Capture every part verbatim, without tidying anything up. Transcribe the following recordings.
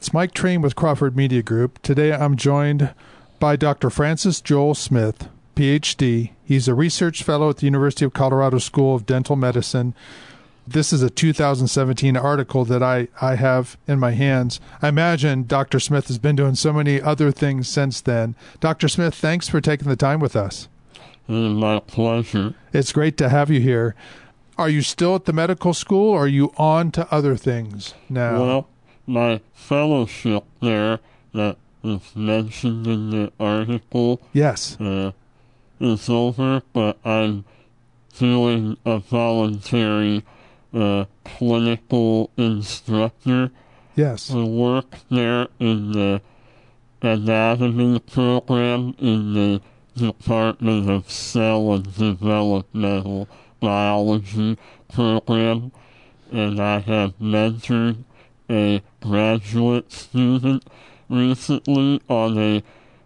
It's Mike Train with Crawford Media Group. Today I'm joined by Doctor Francis Joel Smith, P H D. He's a research fellow at the University of Colorado School of Dental Medicine. This is a two thousand seventeen article that I, I have in my hands. I imagine Doctor Smith has been doing so many other things since then. Doctor Smith, thanks for taking the time with us. My pleasure. It's great to have you here. Are you still at the medical school, or are you on to other things now? Well, my fellowship there that is mentioned in the article yes. uh, is over, but I'm doing a voluntary uh, clinical instructor yes. work there in the anatomy program in the Department of Cell and Developmental Biology program, and I have mentored a graduate student recently on a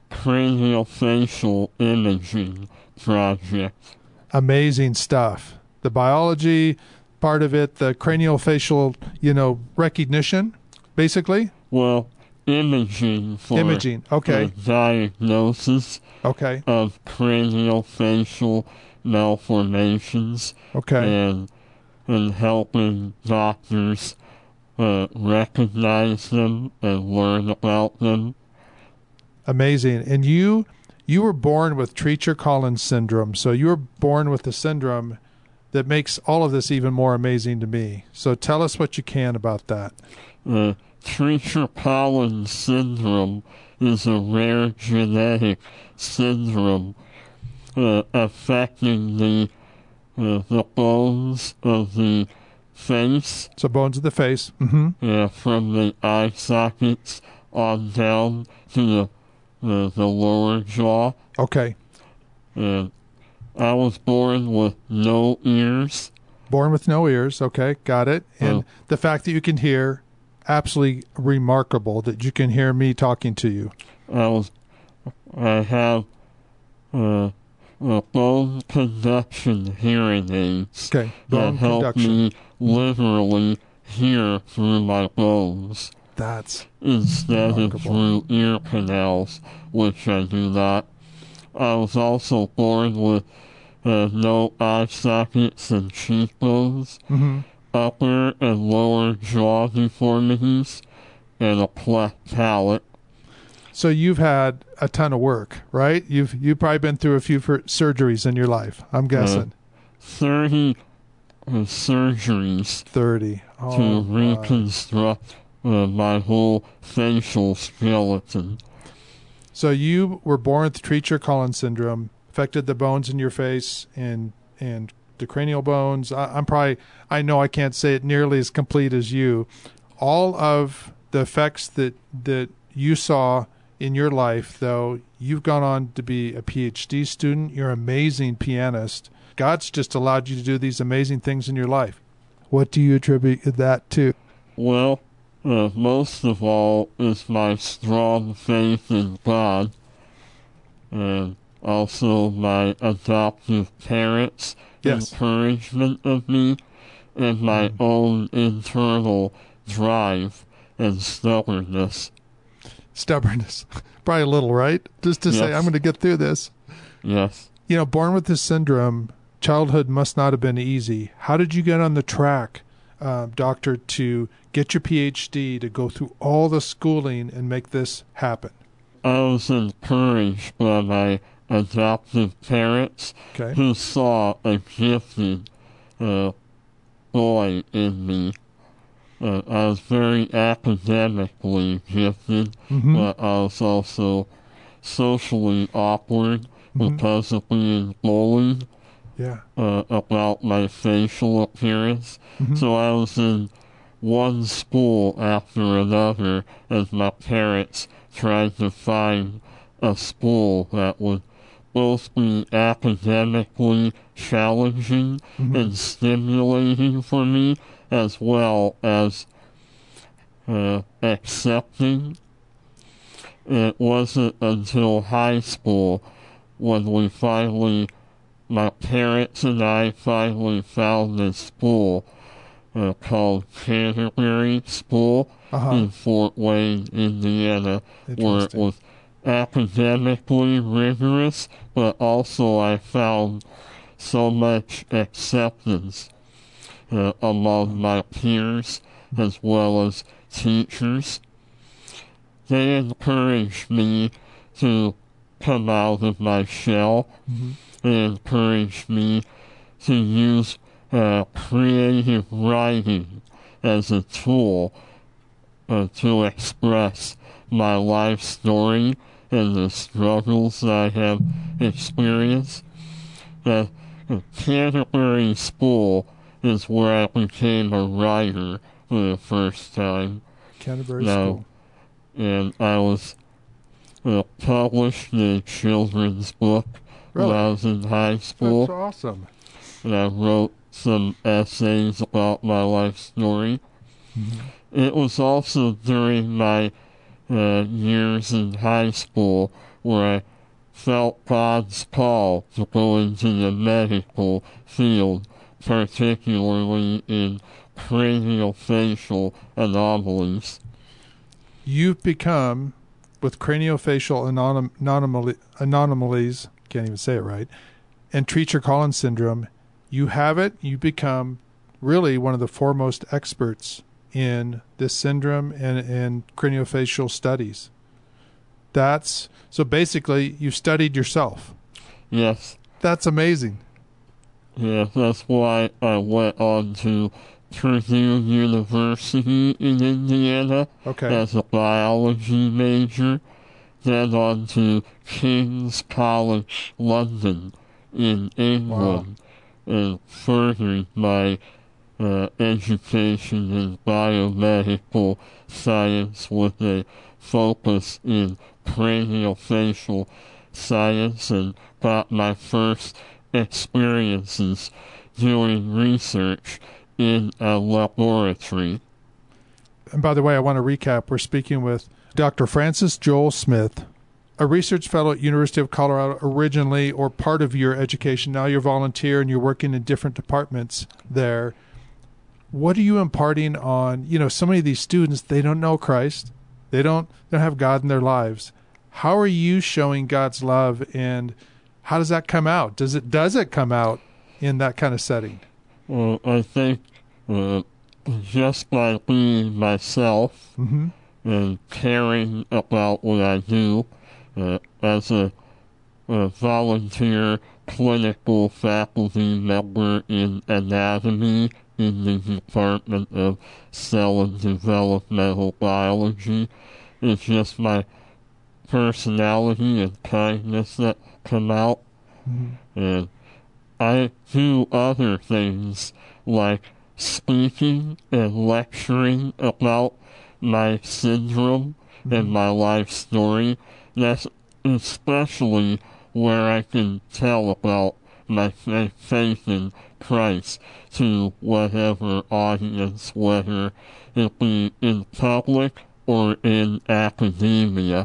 craniofacial imaging project. Amazing stuff. The biology part of it, the craniofacial, you know, recognition, basically? Well, imaging for imaging. Okay. the diagnosis okay. of craniofacial malformations. Okay. And, and helping doctors uh, recognize them and learn about them. Amazing. And you you were born with Treacher-Collins syndrome, so you were born with the syndrome that makes all of this even more amazing to me. So tell us what you can about that. Uh, Treacher-Collins syndrome is a rare genetic syndrome uh, affecting the uh, the bones of the face. So bones of the face. Mm-hmm. Yeah, from the eye sockets on down to the the, the lower jaw. Okay. And I was born with no ears. Born with no ears. Okay, got it. And Oh. the fact that you can hear, absolutely remarkable that you can hear me talking to you. I was, I have uh, uh, bone conduction hearing aids Okay, that bone help conduction. me literally hear through my bones That's instead remarkable. of through ear canals, which I do not. I was also born with uh, no eye sockets and cheekbones, mm-hmm. upper and lower jaw deformities, and a cleft palate. So you've had a ton of work, right? You've you've probably been through a few for surgeries in your life, I'm guessing. Uh, thirty uh, surgeries thirty. Oh, to my. reconstruct uh, my whole facial skeleton. So you were born with Treacher-Collins syndrome, affected the bones in your face and and the cranial bones. I, I'm probably, I know I can't say it nearly as complete as you. All of the effects that that you saw in your life, though, you've gone on to be a P H D student. You're an amazing pianist. God's just allowed you to do these amazing things in your life. What do you attribute that to? Well, uh, most of all is my strong faith in God, and also my adoptive parents' Yes. encouragement of me, and my Mm. own internal drive and stubbornness. Stubbornness. Probably a little, right? Just to say, Yes. I'm going to get through this. Yes. You know, born with this syndrome, childhood must not have been easy. How did you get on the track, uh, doctor, to get your P H D, to go through all the schooling and make this happen? I was encouraged by my adoptive parents Okay. who saw a gifted uh, boy in me. Uh, I was very academically gifted, Mm-hmm. but I was also socially awkward Mhm. because of being bullied Yeah. uh, about my facial appearance. Mhm. So I was in one school after another as my parents tried to find a school that would both be academically challenging Mhm. and stimulating for me, as well as uh, accepting. It wasn't until high school when we finally, my parents and I finally found this school uh, called Canterbury School uh-huh. in Fort Wayne, Indiana, where it was academically rigorous, but also I found so much acceptance uh, among my peers as well as teachers. They encouraged me to come out of my shell. Mm-hmm. They encouraged me to use uh, creative writing as a tool uh, to express my life story and the struggles I have experienced. The, the Canterbury School is where I became a writer for the first time. Canterbury now, School. And I was uh, published in a children's book Really? when I was in high school. That's awesome. And I wrote some essays about my life story. Mm-hmm. It was also during my uh, years in high school where I felt God's call to go into the medical field, particularly in craniofacial anomalies. You've become, with craniofacial anomal- anomaly, anomalies, can't even say it right, and Treacher-Collins syndrome, you have it, you become really one of the foremost experts in this syndrome and, and craniofacial studies. That's, so basically, you studied yourself. Yes. That's amazing. Yeah, that's why I went on to Purdue University in Indiana Okay. as a biology major, then on to King's College London in England, wow. and furthered my uh, education in biomedical science with a focus in craniofacial science, and got my first experiences doing research in a laboratory. And by the way, I want to recap. We're speaking with Doctor Francis Joel Smith, a research fellow at University of Colorado originally, or part of your education. Now you're volunteer and you're working in different departments there. What are you imparting on, you know, so many of these students, they don't know Christ. They don't, they don't have God in their lives. How are you showing God's love, and how does that come out? Does it, does it come out in that kind of setting? Well, I think uh, just by being myself, mm-hmm. and caring about what I do uh, as a, a volunteer clinical faculty member in anatomy in the Department of Cell and Developmental Biology. It's just my personality and kindness that come out. Mm-hmm. And I do other things like speaking and lecturing about my syndrome mm-hmm. and my life story. That's especially where I can tell about my faith in Christ to whatever audience, whether it be in public or in academia.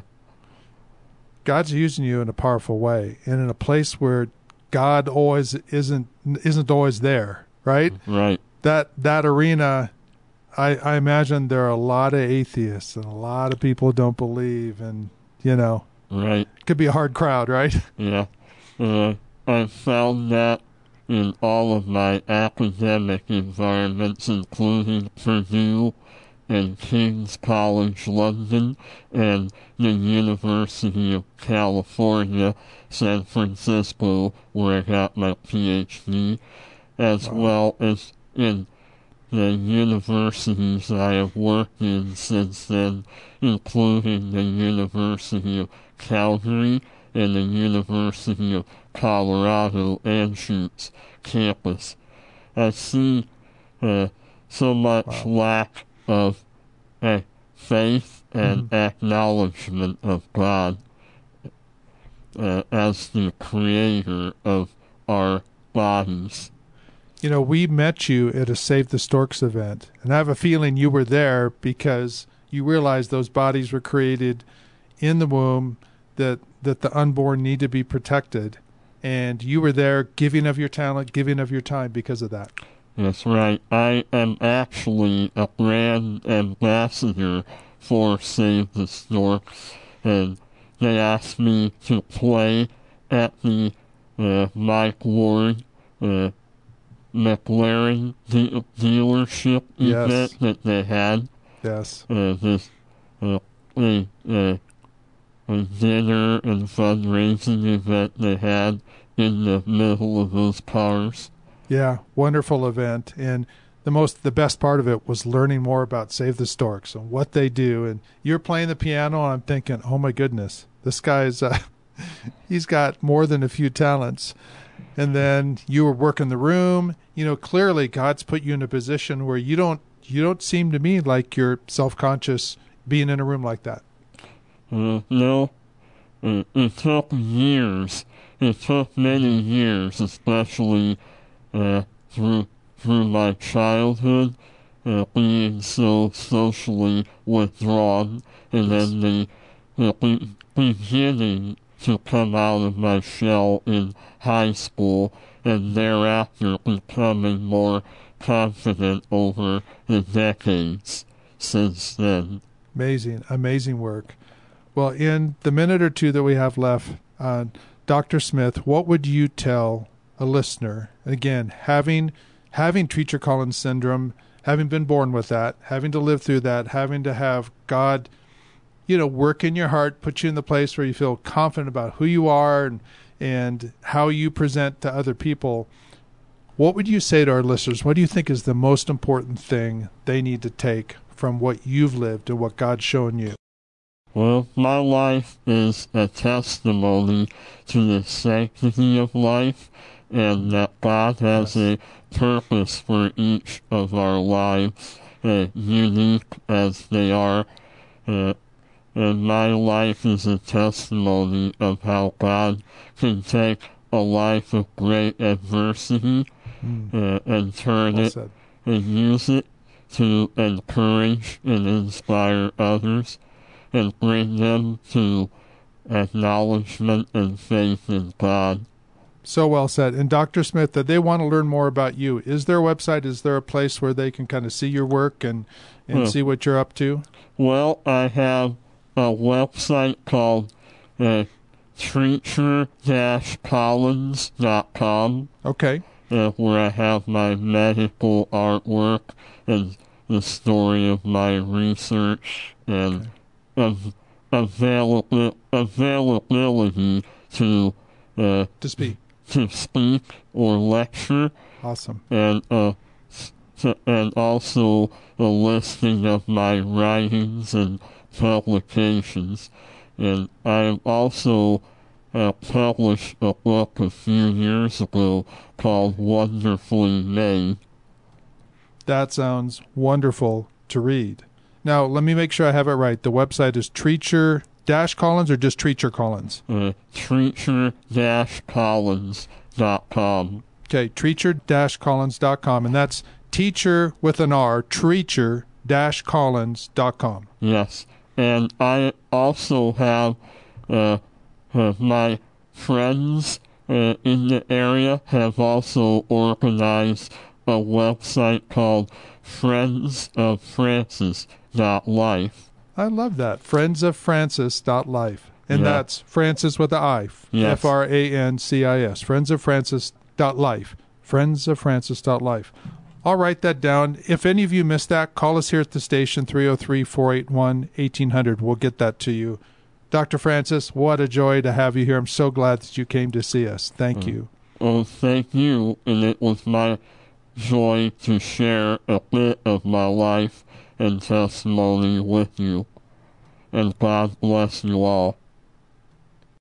God's using you in a powerful way, and in a place where God always isn't isn't always there, right? Right. That that arena, I, I imagine there are a lot of atheists and a lot of people who don't believe, and you know, right. It could be a hard crowd, right? Yeah. Uh, I found that in all of my academic environments, including Purdue and King's College London and the University of California, San Francisco, where I got my P H D, as wow. well as in the universities I have worked in since then, including the University of Calgary and the University of Colorado Anschutz campus. I see uh, so much wow. lack of uh, faith and mm-hmm. acknowledgement of God uh, as the creator of our bodies. You know, we met you at a Save the Storks event, and I have a feeling you were there because you realized those bodies were created in the womb, that, that the unborn need to be protected, and you were there giving of your talent, giving of your time because of that. That's right. I am actually a brand ambassador for Save the Storks, and they asked me to play at the uh, Mike Ward uh, McLaren de- dealership Yes. event that they had. Yes. Uh, this uh, a, uh, a dinner and fundraising event they had in the middle of those cars. Yeah, wonderful event. And the most, the best part of it was learning more about Save the Storks and what they do. And you're playing the piano, and I'm thinking, oh my goodness, this guy's, uh, he's got more than a few talents. And then you were working the room. You know, clearly God's put you in a position where you don't, you don't seem to me like you're self-conscious being in a room like that. Uh, no, it, it took years. It took many years, especially uh, through through my childhood, uh, being so socially withdrawn, and then the, the be- beginning to come out of my shell in high school, and thereafter becoming more confident over the decades since then. Amazing, amazing work. Well, in the minute or two that we have left, uh, Doctor Smith, what would you tell a listener, again, having having Treacher Collins syndrome, having been born with that, having to live through that, having to have God, you know, work in your heart, put you in the place where you feel confident about who you are and and how you present to other people. What would you say to our listeners? What do you think is the most important thing they need to take from what you've lived and what God's shown you? Well, my life is a testimony to the sanctity of life, and that God has a purpose for each of our lives, uh, unique as they are. Uh, and my life is a testimony of how God can take a life of great adversity Mm. uh, and turn Well it said. and use it to encourage and inspire others and bring them to acknowledgement and faith in God. So well said. And Doctor Smith, that they want to learn more about you, is there a website? Is there a place where they can kind of see your work and, and Huh. see what you're up to? Well, I have a website called uh, treacher dash collins dot com. Okay. Uh, where I have my medical artwork and the story of my research and av- availab- availability to uh, To speak. to speak or lecture, Awesome. and uh, s- and also a listing of my writings and publications. And I also uh, published a book a few years ago called Wonderfully Made. That sounds wonderful to read. Now, let me make sure I have it right. The website is Treacher dash Collins or just Treacher Collins? Uh, treacher dash collins dot com. Okay, treacher dash collins dot com. And that's teacher with an R, treacher dash collins dot com. Yes. And I also have uh, uh, my friends uh, in the area have also organized a website called friends of francis dot life. I love that. friends of francis dot life. And Yeah. that's Francis with the I. Yes. F R A N C I S. friends of francis dot life. friends of francis dot life. I'll write that down. If any of you missed that, call us here at the station, three oh three, four eight one, eighteen hundred. We'll get that to you. Doctor Francis, what a joy to have you here. I'm so glad that you came to see us. Thank Mm. you. Oh, thank you, and it was my joy to share a bit of my life and testimony with you. And God bless you all.